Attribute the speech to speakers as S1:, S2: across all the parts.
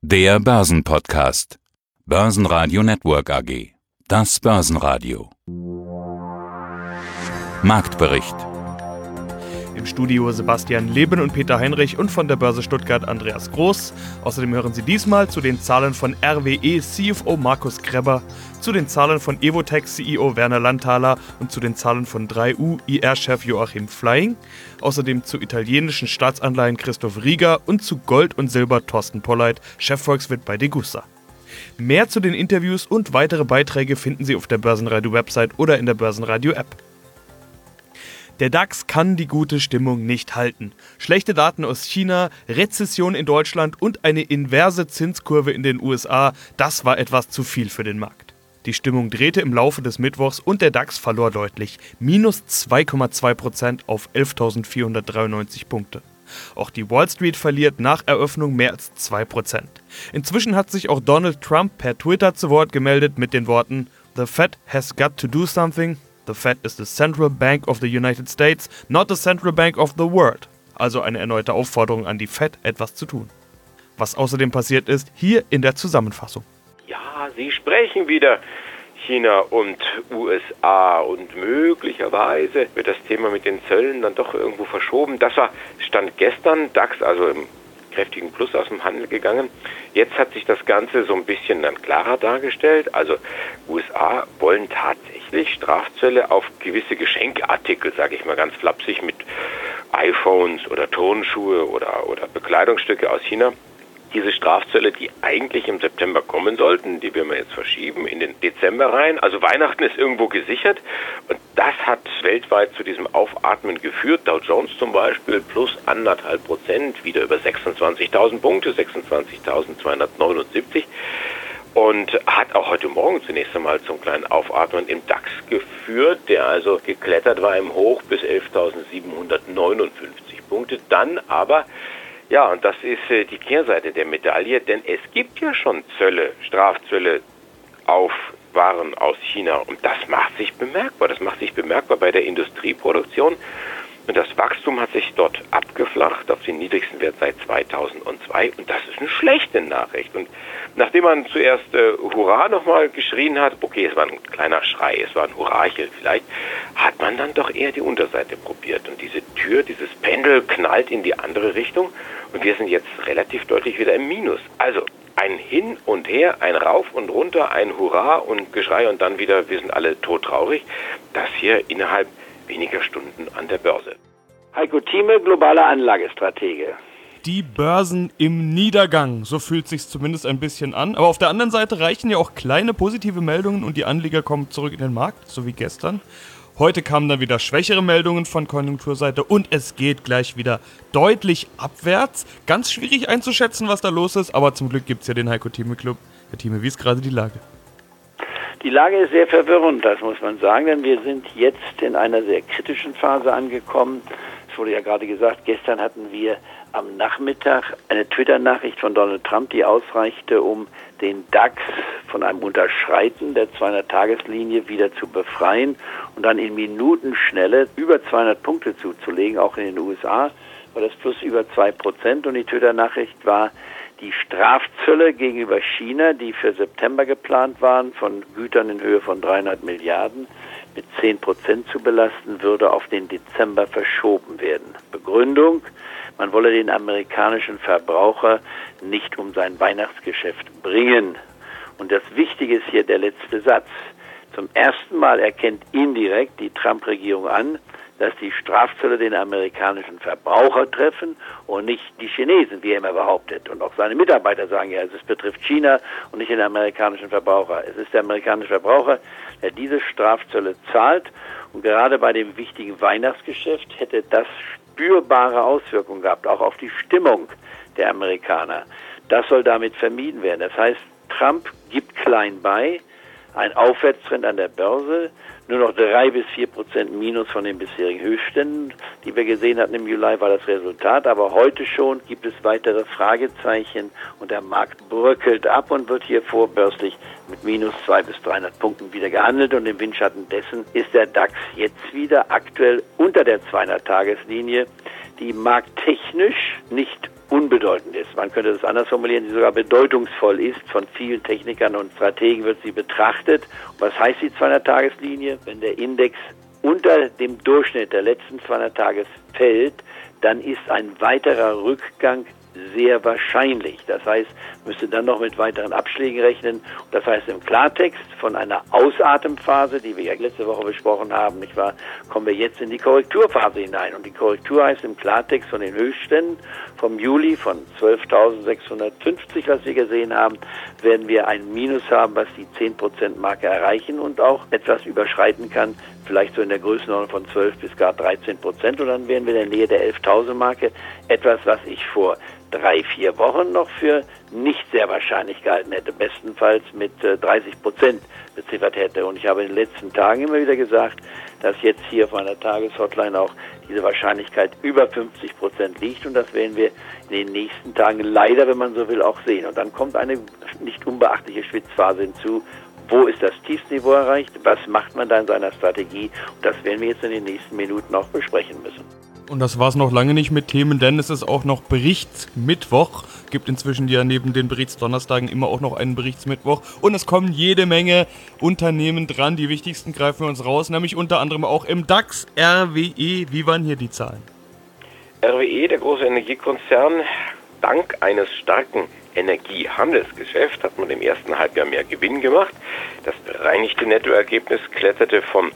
S1: Der Börsenpodcast. Börsenradio Network AG. Das Börsenradio. Marktbericht.
S2: Im Studio Sebastian Leben und Peter Heinrich und von der Börse Stuttgart Andreas Groß. Außerdem hören Sie diesmal zu den Zahlen von RWE CFO Markus Krebber, zu den Zahlen von Evotec CEO Werner Lanthaler und zu den Zahlen von 3U IR-Chef Joachim Flying. Außerdem zu italienischen Staatsanleihen Christoph Rieger und zu Gold und Silber Thorsten Polleit, Chefvolkswirt bei Degussa. Mehr zu den Interviews und weitere Beiträge finden Sie auf der Börsenradio-Website oder in der Börsenradio-App. Der DAX kann die gute Stimmung nicht halten. Schlechte Daten aus China, Rezession in Deutschland und eine inverse Zinskurve in den USA, das war etwas zu viel für den Markt. Die Stimmung drehte im Laufe des Mittwochs und der DAX verlor deutlich, minus 2,2% auf 11.493 Punkte. Auch die Wall Street verliert nach Eröffnung mehr als 2%. Inzwischen hat sich auch Donald Trump per Twitter zu Wort gemeldet mit den Worten "The Fed has got to do something. The Fed is the Central Bank of the United States, not the Central Bank of the World." Also eine erneute Aufforderung an die Fed, etwas zu tun. Was außerdem passiert ist, hier in der Zusammenfassung.
S3: Ja, Sie sprechen wieder China und USA und möglicherweise wird das Thema mit den Zöllen dann doch irgendwo verschoben. Das war Stand gestern, DAX also im kräftigen Plus aus dem Handel gegangen. Jetzt hat sich das Ganze so ein bisschen dann klarer dargestellt. Also USA wollen tatsächlich Strafzölle auf gewisse Geschenkartikel, sage ich mal ganz flapsig, mit iPhones oder Turnschuhe oder Bekleidungsstücke aus China. Diese Strafzölle, die eigentlich im September kommen sollten, die werden wir jetzt verschieben in den Dezember rein. Also Weihnachten ist irgendwo gesichert und das hat weltweit zu diesem Aufatmen geführt. Dow Jones zum Beispiel plus 1,5%, wieder über 26.000 Punkte, 26.279 und hat auch heute Morgen zunächst einmal zum kleinen Aufatmen im DAX geführt, der also geklettert war im Hoch bis 11.759 Punkte, dann aber ja, und das ist die Kehrseite der Medaille, denn es gibt ja schon Zölle, Strafzölle auf Waren aus China und das macht sich bemerkbar. Das macht sich bemerkbar bei der Industrieproduktion und das Wachstum hat sich dort abgeflacht auf den niedrigsten Wert seit 2002 und das ist eine schlechte Nachricht. Und nachdem man zuerst Hurra nochmal geschrien hat, okay, es war ein kleiner Schrei, es war ein Hurrachel vielleicht, hat man dann doch eher die Unterseite probiert und diese Tür, dieses Pendel knallt in die andere Richtung und wir sind jetzt relativ deutlich wieder im Minus. Also ein Hin und Her, ein Rauf und Runter, ein Hurra und Geschrei und dann wieder, wir sind alle todtraurig. Das hier innerhalb weniger Stunden an der Börse.
S4: Heiko Thieme, globaler Anlagestratege.
S2: Die Börsen im Niedergang, so fühlt es sich zumindest ein bisschen an. Aber auf der anderen Seite reichen ja auch kleine positive Meldungen und die Anleger kommen zurück in den Markt, so wie gestern. Heute kamen dann wieder schwächere Meldungen von Konjunkturseite und es geht gleich wieder deutlich abwärts. Ganz schwierig einzuschätzen, was da los ist, aber zum Glück gibt es ja den Heiko Thieme Club. Herr Thieme, wie ist gerade die Lage?
S4: Die Lage ist sehr verwirrend, das muss man sagen, denn wir sind jetzt in einer sehr kritischen Phase angekommen. Es wurde ja gerade gesagt, gestern hatten wir am Nachmittag eine Twitter-Nachricht von Donald Trump, die ausreichte, um den DAX von einem Unterschreiten der 200-Tageslinie wieder zu befreien und dann in Minutenschnelle über 200 Punkte zuzulegen, auch in den USA war das plus über 2% und die Twitter-Nachricht war, die Strafzölle gegenüber China, die für September geplant waren, von Gütern in Höhe von 300 Milliarden mit 10% zu belasten, würde auf den Dezember verschoben werden. Begründung: Man wolle den amerikanischen Verbraucher nicht um sein Weihnachtsgeschäft bringen. Und das Wichtige ist hier der letzte Satz. Zum ersten Mal erkennt indirekt die Trump-Regierung an, dass die Strafzölle den amerikanischen Verbraucher treffen und nicht die Chinesen, wie er immer behauptet. Und auch seine Mitarbeiter sagen ja, es betrifft China und nicht den amerikanischen Verbraucher. Es ist der amerikanische Verbraucher, der diese Strafzölle zahlt. Und gerade bei dem wichtigen Weihnachtsgeschäft hätte das spürbare Auswirkungen gehabt, auch auf die Stimmung der Amerikaner. Das soll damit vermieden werden. Das heißt, Trump gibt klein bei, ein Aufwärtstrend an der Börse, nur noch 3-4% Minus von den bisherigen Höchstständen, die wir gesehen hatten im Juli, war das Resultat. Aber heute schon gibt es weitere Fragezeichen und der Markt bröckelt ab und wird hier vorbörslich mit minus 200-300 Punkten wieder gehandelt. Und im Windschatten dessen ist der DAX jetzt wieder aktuell unter der 200-Tageslinie, die markttechnisch nicht unbedeutend ist. Man könnte das anders formulieren, sie sogar bedeutungsvoll ist. Von vielen Technikern und Strategen wird sie betrachtet. Und was heißt die 200-Tages-Linie? Wenn der Index unter dem Durchschnitt der letzten 200 Tages fällt, dann ist ein weiterer Rückgang sehr wahrscheinlich. Das heißt, müsste dann noch mit weiteren Abschlägen rechnen. Das heißt im Klartext, von einer Ausatemphase, die wir ja letzte Woche besprochen haben, nicht wahr, kommen wir jetzt in die Korrekturphase hinein. Und die Korrektur heißt im Klartext von den Höchstständen vom Juli von 12.650, was wir gesehen haben, werden wir ein Minus haben, was die 10%-Marke erreichen und auch etwas überschreiten kann, vielleicht so in der Größenordnung von 12 bis gar 13%. Und dann wären wir in der Nähe der 11.000-Marke, etwas, was ich vor 3-4 Wochen noch für nicht sehr wahrscheinlich gehalten hätte, bestenfalls mit 30% beziffert hätte. Und ich habe in den letzten Tagen immer wieder gesagt, dass jetzt hier auf einer Tageshotline auch diese Wahrscheinlichkeit über 50% liegt und das werden wir in den nächsten Tagen leider, wenn man so will, auch sehen. Und dann kommt eine nicht unbeachtliche Schwitzphase hinzu. Wo ist das Tiefsniveau erreicht? Was macht man da in seiner Strategie? Und das werden wir jetzt in den nächsten Minuten auch besprechen müssen.
S2: Und das war es noch lange nicht mit Themen, denn es ist auch noch Berichtsmittwoch. Gibt inzwischen ja neben den Berichtsdonnerstagen immer auch noch einen Berichtsmittwoch. Und es kommen jede Menge Unternehmen dran. Die wichtigsten greifen wir uns raus, nämlich unter anderem auch im DAX, RWE. Wie waren hier die Zahlen?
S3: RWE, der große Energiekonzern, dank eines starken Energiehandelsgeschäfts hat man im ersten Halbjahr mehr Gewinn gemacht. Das bereinigte Nettoergebnis kletterte von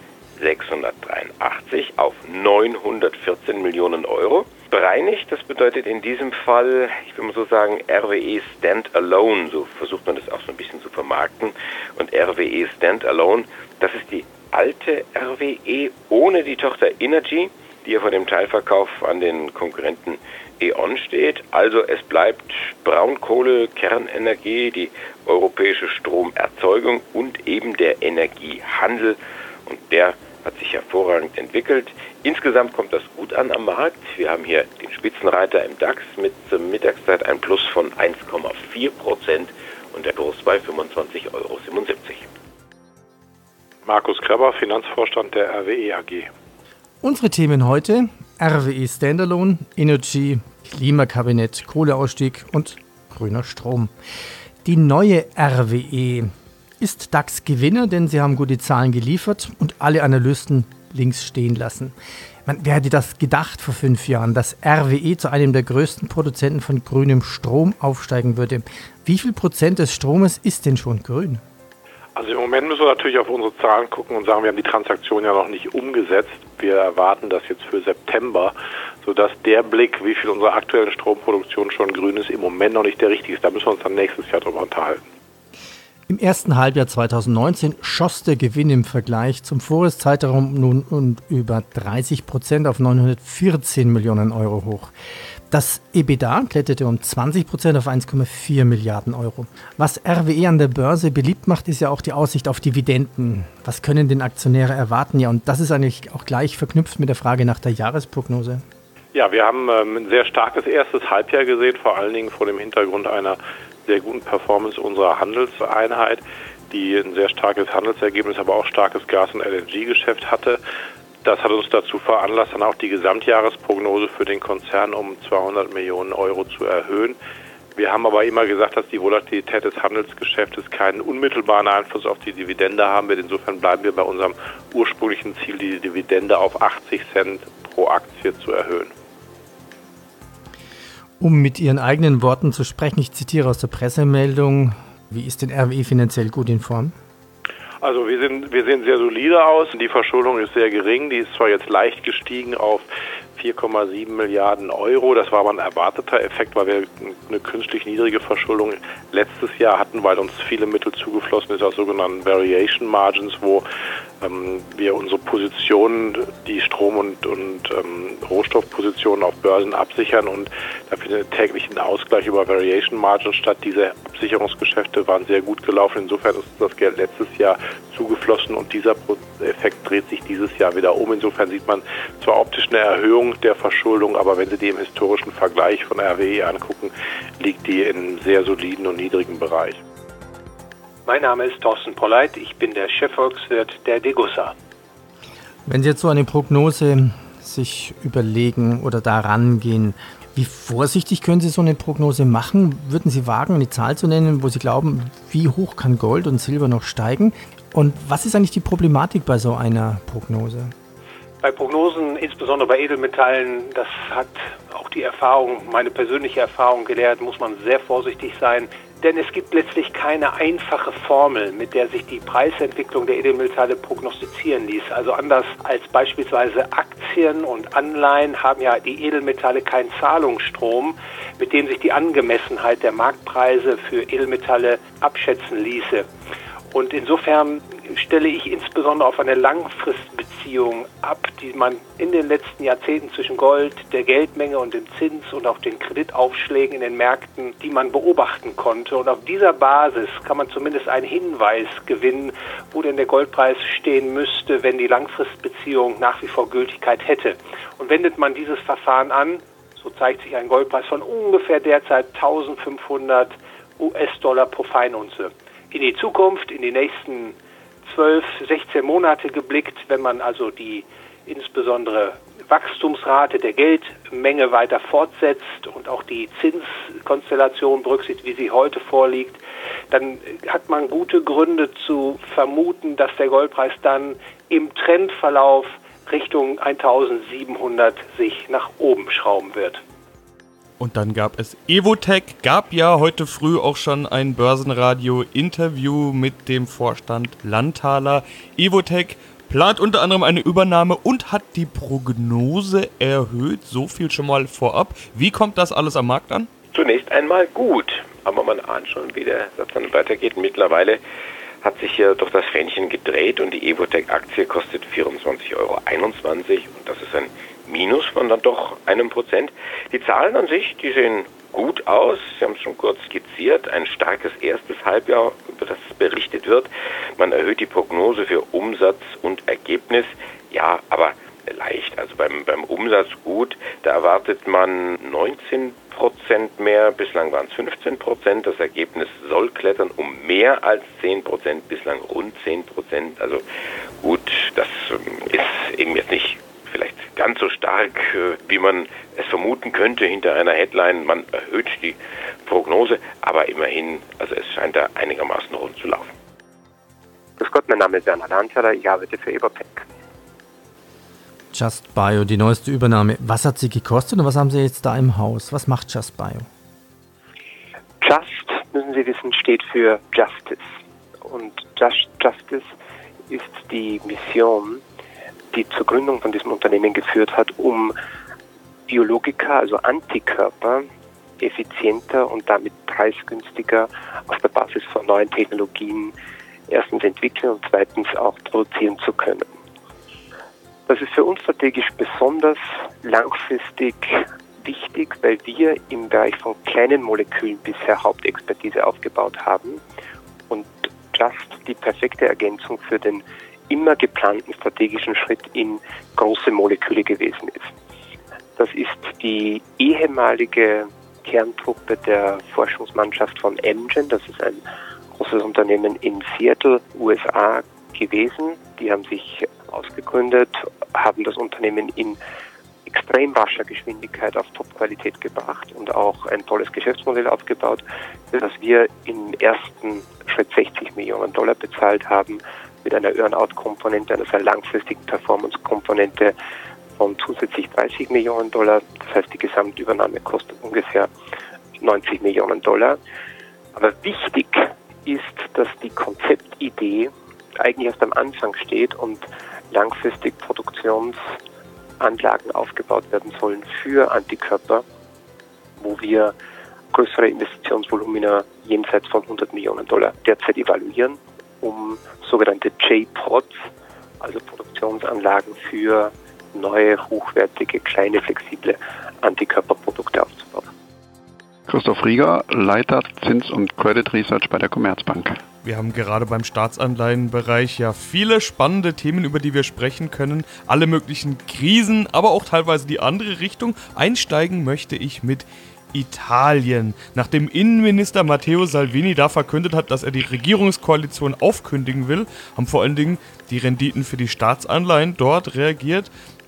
S3: 683 auf 914 Millionen Euro. Bereinigt, das bedeutet in diesem Fall, ich will mal so sagen, RWE Standalone, so versucht man das auch so ein bisschen zu vermarkten. Und RWE Standalone, das ist die alte RWE ohne die Tochter Innogy, die ja vor dem Teilverkauf an den Konkurrenten E.ON steht. Also es bleibt Braunkohle, Kernenergie, die europäische Stromerzeugung und eben der Energiehandel. Und der hat sich hervorragend entwickelt. Insgesamt kommt das gut an am Markt. Wir haben hier den Spitzenreiter im DAX mit zur Mittagszeit ein Plus von 1,4% und der Kurs bei 25,77 €.
S5: Markus Kreber, Finanzvorstand der RWE AG.
S6: Unsere Themen heute: RWE Standalone, Energy, Klimakabinett, Kohleausstieg und grüner Strom. Die neue RWE ist DAX-Gewinner, denn sie haben gute Zahlen geliefert und alle Analysten links stehen lassen. Wer hätte das gedacht vor 5 Jahren, dass RWE zu einem der größten Produzenten von grünem Strom aufsteigen würde? Wie viel Prozent des Stromes ist denn schon grün?
S5: Also im Moment müssen wir natürlich auf unsere Zahlen gucken und sagen, wir haben die Transaktion ja noch nicht umgesetzt. Wir erwarten das jetzt für September, sodass der Blick, wie viel unserer aktuellen Stromproduktion schon grün ist, im Moment noch nicht der richtige ist. Da müssen wir uns dann nächstes Jahr drüber unterhalten.
S6: Im ersten Halbjahr 2019 schoss der Gewinn im Vergleich zum Vorjahreszeitraum nun um über 30% auf 914 Millionen Euro hoch. Das EBITDA kletterte um 20% auf 1,4 Milliarden Euro. Was RWE an der Börse beliebt macht, ist ja auch die Aussicht auf Dividenden. Was können denn Aktionäre erwarten? Ja, und das ist eigentlich auch gleich verknüpft mit der Frage nach der Jahresprognose.
S5: Ja, wir haben ein sehr starkes erstes Halbjahr gesehen, vor allen Dingen vor dem Hintergrund einer sehr guten Performance unserer Handelseinheit, die ein sehr starkes Handelsergebnis, aber auch starkes Gas- und LNG-Geschäft hatte. Das hat uns dazu veranlasst, dann auch die Gesamtjahresprognose für den Konzern um 200 Millionen Euro zu erhöhen. Wir haben aber immer gesagt, dass die Volatilität des Handelsgeschäftes keinen unmittelbaren Einfluss auf die Dividende haben wird. Insofern bleiben wir bei unserem ursprünglichen Ziel, die Dividende auf 80 Cent pro Aktie zu erhöhen.
S6: Um mit Ihren eigenen Worten zu sprechen, ich zitiere aus der Pressemeldung, wie ist denn RWE finanziell gut in Form?
S5: Also wir sehen sehr solide aus. Die Verschuldung ist sehr gering. Die ist zwar jetzt leicht gestiegen auf 4,7 Milliarden Euro. Das war aber ein erwarteter Effekt, weil wir eine künstlich niedrige Verschuldung letztes Jahr hatten, weil uns viele Mittel zugeflossen ist aus sogenannten Variation Margins, wo wir unsere Positionen, die Strom- und Rohstoffpositionen auf Börsen absichern und da findet täglich ein Ausgleich über Variation Margins statt. Diese Absicherungsgeschäfte waren sehr gut gelaufen. Insofern ist das Geld letztes Jahr zugeflossen und dieser Effekt dreht sich dieses Jahr wieder um. Insofern sieht man zwar optisch eine Erhöhung der Verschuldung, aber wenn Sie die im historischen Vergleich von RWE angucken, liegt die in einem sehr soliden und niedrigen Bereich.
S7: Mein Name ist Thorsten Polleit, ich bin der Chefvolkswirt der Degussa.
S6: Wenn Sie jetzt so eine Prognose sich überlegen oder da rangehen, Wie vorsichtig können Sie so eine Prognose machen? Würden Sie wagen, eine Zahl zu nennen, wo Sie glauben, wie hoch kann Gold und Silber noch steigen? Und was ist eigentlich die Problematik bei so einer Prognose?
S7: Bei Prognosen, insbesondere bei Edelmetallen, das hat auch die Erfahrung, meine persönliche Erfahrung gelehrt, muss man sehr vorsichtig sein. Denn es gibt letztlich keine einfache Formel, mit der sich die Preisentwicklung der Edelmetalle prognostizieren ließ. Also anders als beispielsweise Aktien und Anleihen haben ja die Edelmetalle keinen Zahlungsstrom, mit dem sich die Angemessenheit der Marktpreise für Edelmetalle abschätzen ließe. Und insofern stelle ich insbesondere auf eine Langfristbeziehung ab, die man in den letzten Jahrzehnten zwischen Gold, der Geldmenge und dem Zins und auch den Kreditaufschlägen in den Märkten, die man beobachten konnte. Und auf dieser Basis kann man zumindest einen Hinweis gewinnen, wo denn der Goldpreis stehen müsste, wenn die Langfristbeziehung nach wie vor Gültigkeit hätte. Und wendet man dieses Verfahren an, so zeigt sich ein Goldpreis von ungefähr derzeit 1.500 US-Dollar pro Feinunze. In die Zukunft, in die nächsten 12, 16 Monate geblickt, wenn man also die insbesondere Wachstumsrate der Geldmenge weiter fortsetzt und auch die Zinskonstellation berücksichtigt, wie sie heute vorliegt, dann hat man gute Gründe zu vermuten, dass der Goldpreis dann im Trendverlauf Richtung 1.700 sich nach oben schrauben wird.
S2: Und dann gab es Evotec, gab ja heute früh auch schon ein Börsenradio-Interview mit dem Vorstand Landthaler. Evotec plant unter anderem eine Übernahme und hat die Prognose erhöht, so viel schon mal vorab. Wie kommt das alles am Markt an?
S3: Zunächst einmal gut, aber man ahnt schon, wie der Satz dann weitergeht. Mittlerweile hat sich hier doch das Fähnchen gedreht und die Evotec-Aktie kostet 24,21 € und das ist ein Minus von dann doch 1%. Die Zahlen an sich, die sehen gut aus. Sie haben es schon kurz skizziert. Ein starkes erstes Halbjahr, über das berichtet wird. Man erhöht die Prognose für Umsatz und Ergebnis. Ja, aber leicht. Also beim Umsatz gut. Da erwartet man 19% mehr. Bislang waren es 15%. Das Ergebnis soll klettern um mehr als 10%. Bislang rund 10%. Also gut, das ist eben jetzt nicht vielleicht ganz so stark, wie man es vermuten könnte hinter einer Headline. Man erhöht die Prognose, aber immerhin, also es scheint da einigermaßen rund zu laufen.
S8: Grüß Gott, mein Name ist Werner Landthaler, ich arbeite für Evotec.
S6: Just Bio, die neueste Übernahme. Was hat sie gekostet und was haben Sie jetzt da im Haus? Was macht Just Bio?
S8: Just, müssen Sie wissen, steht für Justice. Und Justice ist die Mission, die zur Gründung von diesem Unternehmen geführt hat, um Biologika, also Antikörper, effizienter und damit preisgünstiger auf der Basis von neuen Technologien erstens entwickeln und zweitens auch produzieren zu können. Das ist für uns strategisch besonders langfristig wichtig, weil wir im Bereich von kleinen Molekülen bisher Hauptexpertise aufgebaut haben und Just die perfekte Ergänzung für den immer geplanten strategischen Schritt in große Moleküle gewesen ist. Das ist die ehemalige Kerntruppe der Forschungsmannschaft von Amgen. Das ist ein großes Unternehmen in Seattle, USA gewesen. Die haben sich ausgegründet, haben das Unternehmen in extrem rascher Geschwindigkeit auf Top-Qualität gebracht und auch ein tolles Geschäftsmodell aufgebaut, für das wir im ersten Schritt $60 Millionen bezahlt haben, mit einer Earn-out-Komponente, einer sehr langfristigen Performance-Komponente von zusätzlich $30 Millionen. Das heißt, die Gesamtübernahme kostet ungefähr $90 Millionen. Aber wichtig ist, dass die Konzeptidee eigentlich erst am Anfang steht und langfristig Produktionsanlagen aufgebaut werden sollen für Antikörper, wo wir größere Investitionsvolumina jenseits von $100 Millionen derzeit evaluieren, um sogenannte J-Pods, also Produktionsanlagen für neue, hochwertige, kleine, flexible Antikörperprodukte aufzubauen.
S9: Christoph Rieger, Leiter Zins- und Credit Research bei der Commerzbank.
S2: Wir haben gerade beim Staatsanleihenbereich ja viele spannende Themen, über die wir sprechen können. Alle möglichen Krisen, aber auch teilweise die andere Richtung. Einsteigen möchte ich mit Italien. Nachdem Innenminister Matteo Salvini da verkündet hat, dass er die Regierungskoalition aufkündigen will, haben vor allen Dingen die Renditen für die Staatsanleihen dort reagiert.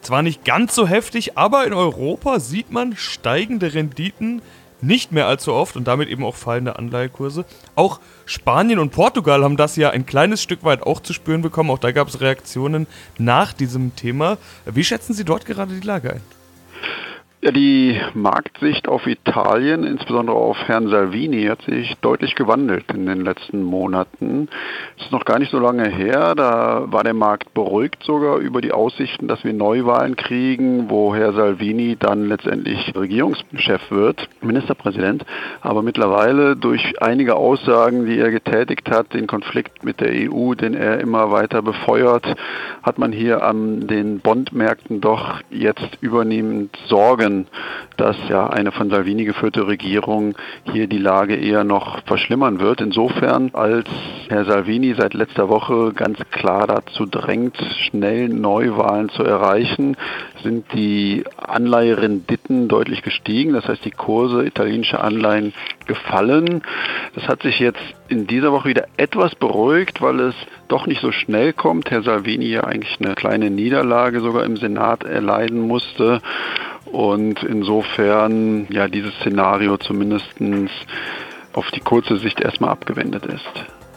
S2: Zwar nicht ganz so heftig, aber in Europa sieht man steigende Renditen nicht mehr allzu oft und damit eben auch fallende Anleihekurse. Auch Spanien und Portugal haben das ja ein kleines Stück weit auch zu spüren bekommen. Auch da gab es Reaktionen nach diesem Thema. Wie schätzen Sie dort gerade die Lage ein?
S9: Ja, die Marktsicht auf Italien, insbesondere auf Herrn Salvini, hat sich deutlich gewandelt in den letzten Monaten. Es ist noch gar nicht so lange her, da war der Markt beruhigt sogar über die Aussichten, dass wir Neuwahlen kriegen, wo Herr Salvini dann letztendlich Regierungschef wird, Ministerpräsident. Aber mittlerweile durch einige Aussagen, die er getätigt hat, den Konflikt mit der EU, den er immer weiter befeuert, hat man hier an den Bondmärkten doch jetzt übernehmend Sorgen, dass ja eine von Salvini geführte Regierung hier die Lage eher noch verschlimmern wird. Insofern, als Herr Salvini seit letzter Woche ganz klar dazu drängt, schnell Neuwahlen zu erreichen, sind die Anleiherenditen deutlich gestiegen. Das heißt, die Kurse italienischer Anleihen gefallen. Das hat sich jetzt in dieser Woche wieder etwas beruhigt, weil es doch nicht so schnell kommt. Herr Salvini ja eigentlich eine kleine Niederlage sogar im Senat erleiden musste. Und insofern ja dieses Szenario zumindest auf die kurze Sicht erstmal abgewendet ist.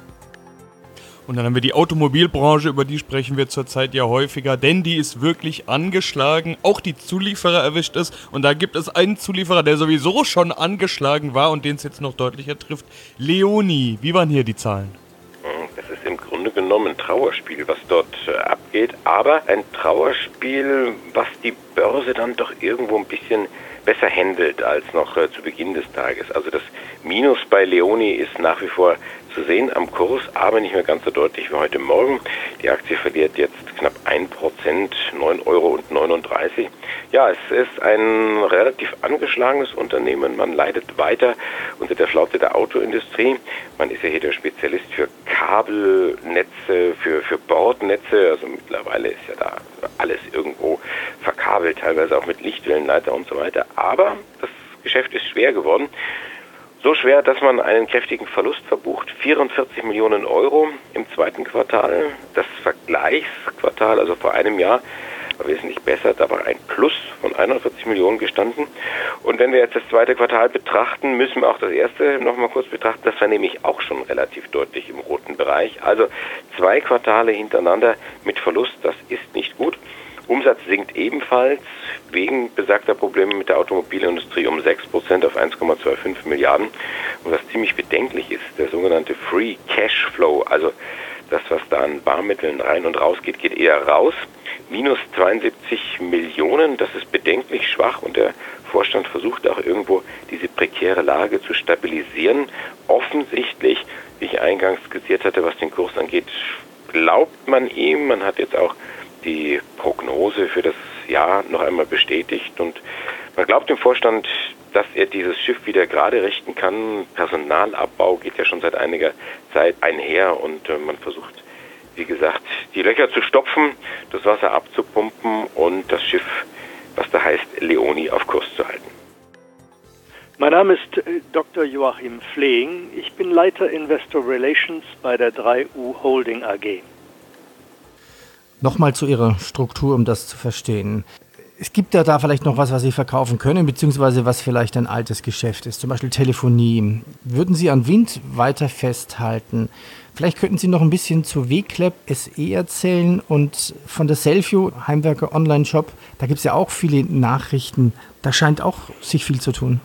S2: Und dann haben wir die Automobilbranche, über die sprechen wir zurzeit ja häufiger, denn die ist wirklich angeschlagen, auch die Zulieferer erwischt es. Und da gibt es einen Zulieferer, der sowieso schon angeschlagen war und den es jetzt noch deutlicher trifft, Leoni. Wie waren hier die Zahlen?
S3: Das ist im Grunde genommen ein Trauerspiel, was dort abgeht, aber ein Trauerspiel, was die Börse dann doch irgendwo ein bisschen besser handelt als noch zu Beginn des Tages. Also das Minus bei Leoni ist nach wie vor zu sehen am Kurs, aber nicht mehr ganz so deutlich wie heute Morgen. Die Aktie verliert jetzt knapp 1%, 9,39 Euro. Ja, es ist ein relativ angeschlagenes Unternehmen. Man leidet weiter unter der Flaute der Autoindustrie. Man ist ja hier der Spezialist für Kabelnetze, für Bordnetze. Also mittlerweile ist ja da alles irgendwo verkabelt, teilweise auch mit Lichtwellenleiter und so weiter. Aber das Geschäft ist schwer geworden. So schwer, dass man einen kräftigen Verlust verbucht. 44 Millionen Euro im zweiten Quartal. Das Vergleichsquartal, also vor einem Jahr, war wesentlich besser. Da war ein Plus von 41 Millionen gestanden. Und wenn wir jetzt das zweite Quartal betrachten, müssen wir auch das erste noch mal kurz betrachten. Das war nämlich auch schon relativ deutlich im roten Bereich. Also 2 Quartale hintereinander mit Verlust, das ist nicht gut. Umsatz sinkt ebenfalls wegen besagter Probleme mit der Automobilindustrie um 6% auf 1,25 Milliarden. Und was ziemlich bedenklich ist, der sogenannte Free Cash Flow, also das, was da an Barmitteln rein und raus geht, geht eher raus. Minus 72 Millionen, das ist bedenklich schwach und der Vorstand versucht auch irgendwo diese prekäre Lage zu stabilisieren. Offensichtlich, wie ich eingangs skizziert hatte, was den Kurs angeht, glaubt man ihm. Man hat jetzt auch die Prognose für das Jahr noch einmal bestätigt und man glaubt dem Vorstand, dass er dieses Schiff wieder gerade richten kann. Personalabbau geht ja schon seit einiger Zeit einher und man versucht, wie gesagt, die Löcher zu stopfen, das Wasser abzupumpen und das Schiff, was da heißt, Leoni auf Kurs zu halten.
S10: Mein Name ist Dr. Joachim Flehing. Ich bin Leiter Investor Relations bei der 3U Holding AG.
S6: Nochmal zu Ihrer Struktur, um das zu verstehen. Es gibt ja da vielleicht noch was Sie verkaufen können, beziehungsweise was vielleicht ein altes Geschäft ist, zum Beispiel Telefonie. Würden Sie an Wind weiter festhalten? Vielleicht könnten Sie noch ein bisschen zu WCLAP SE erzählen und von der Selfio, Heimwerker Online-Shop. Da gibt es ja auch viele Nachrichten. Da scheint auch sich viel zu tun.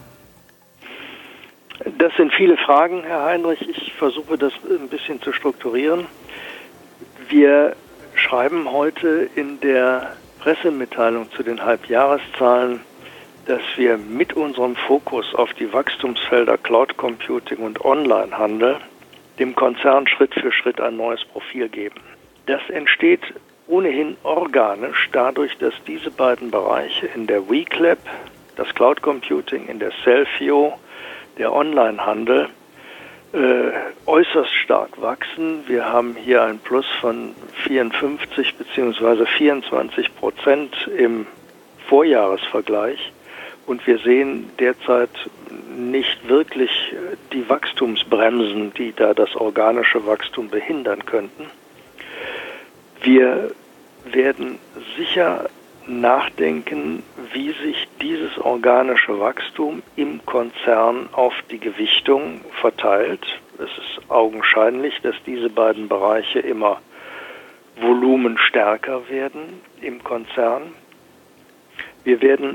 S10: Das sind viele Fragen, Herr Heinrich. Ich versuche das ein bisschen zu strukturieren. Wir schreiben heute in der Pressemitteilung zu den Halbjahreszahlen, dass wir mit unserem Fokus auf die Wachstumsfelder Cloud Computing und Onlinehandel dem Konzern Schritt für Schritt ein neues Profil geben. Das entsteht ohnehin organisch dadurch, dass diese beiden Bereiche in der WCLAP, das Cloud Computing, in der Selfio, der Onlinehandel, äußerst stark wachsen. Wir haben hier ein Plus von 54 bzw. 24% im Vorjahresvergleich und wir sehen derzeit nicht wirklich die Wachstumsbremsen, die da das organische Wachstum behindern könnten. Wir werden sicher nachdenken, wie sich dieses organische Wachstum im Konzern auf die Gewichtung verteilt. Es ist augenscheinlich, dass diese beiden Bereiche immer volumenstärker werden im Konzern. Wir werden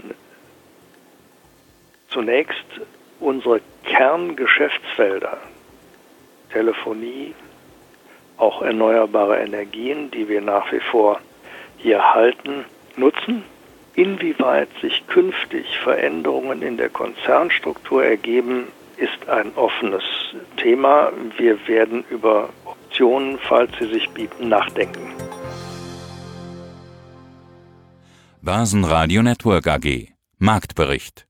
S10: zunächst unsere Kerngeschäftsfelder, Telefonie, auch erneuerbare Energien, die wir nach wie vor hier halten, nutzen. Inwieweit sich künftig Veränderungen in der Konzernstruktur ergeben, ist ein offenes Thema. Wir werden über Optionen, falls sie sich bieten, nachdenken.
S1: Börsenradio Network AG. Marktbericht.